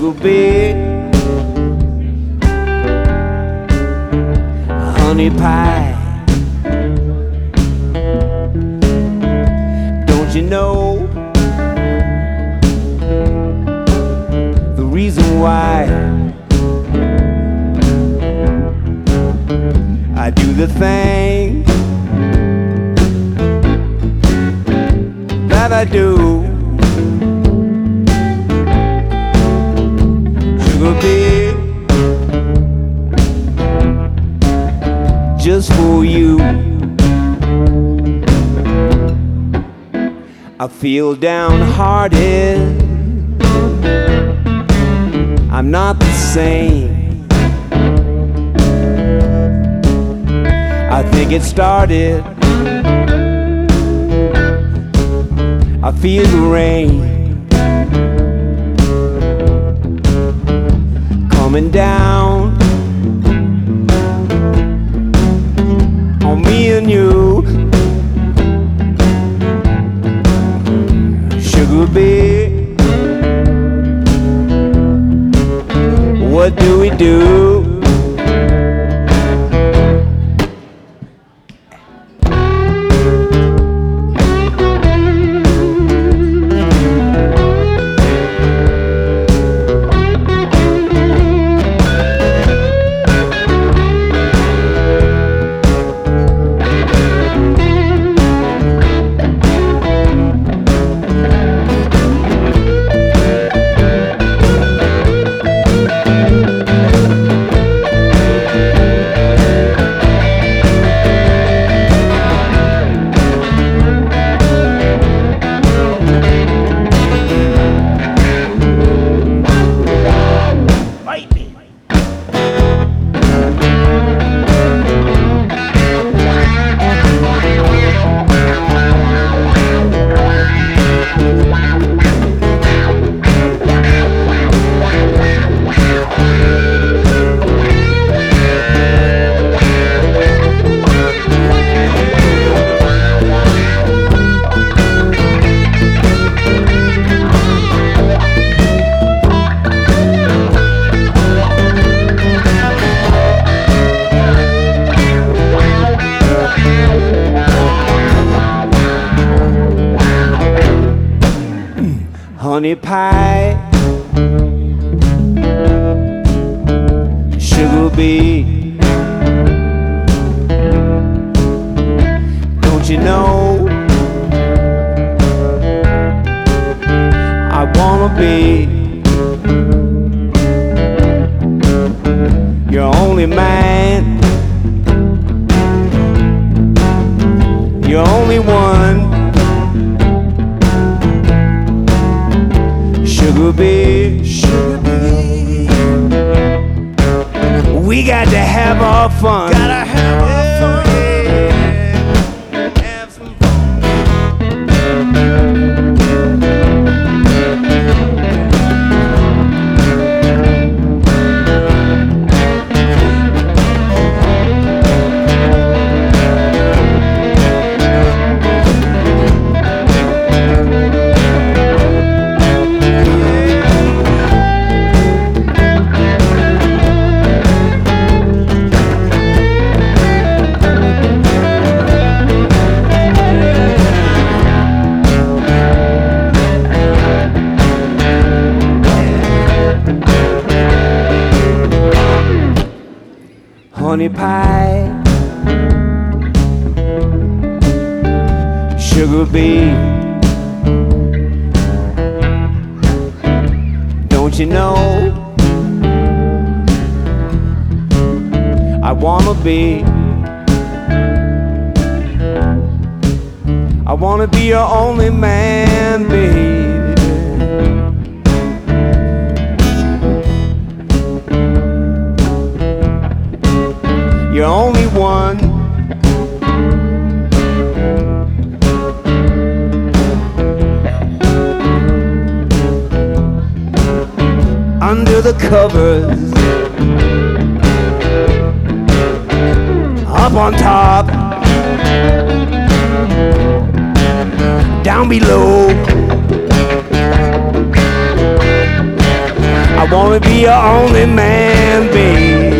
sugar beer, honey pie. Don't you know the reason why I do the thing that I do? Sugar beer, just for you. I feel downhearted, I'm not the same. I think it started, I feel the rain coming down on me and you. Sugar beer, what do we do? Honey pie, sugar beer. Don't you know I wanna be your only man, your only one. Sugar beer, sugar beer. We got to have our fun. Gotta have our fun. Yeah. Have some honey pie, sugar beer. Don't you know I wanna be, I wanna be your only man, baby. You're only one. Under the covers, up on top, down below. I I wanna be your only man, babe.